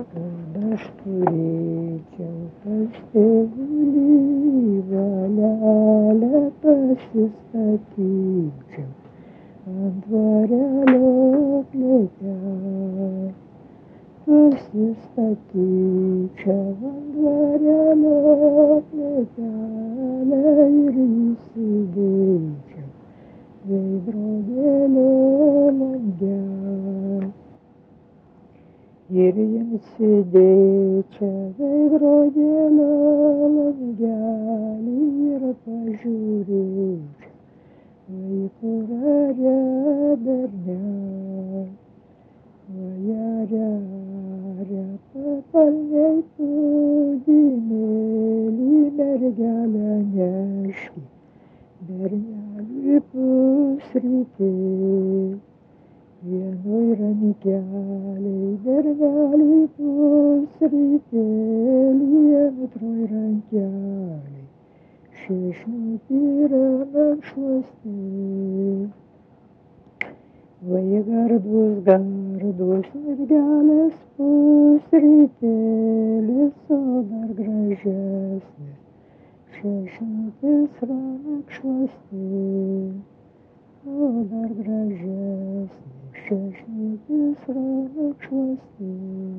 Kad aš turėčiau pas tėvulį valelę pasistatyčiau ant dvarelio klėtelę. Pasistatyčiau ant dvarelio klėtelę ir įsidėčiau veidrodėlio langelį. Ir jiems įdėčiau veidrodėlio langelį ir pažiūrėčiau, kur aria bernelį. Aria pakalniai pūdynėlį mergelę neški, berneliui pusrytėlį. Vienoj rankelėj berneliui pusrytėlį, antroj rankelėj šešniutį rankšluostėlį. Vai gardus mergelės pusrytėlis, o dar gražesnis šešniutis rankšluostėlis, o dar gražesnis šešniutis rankšluostėlis.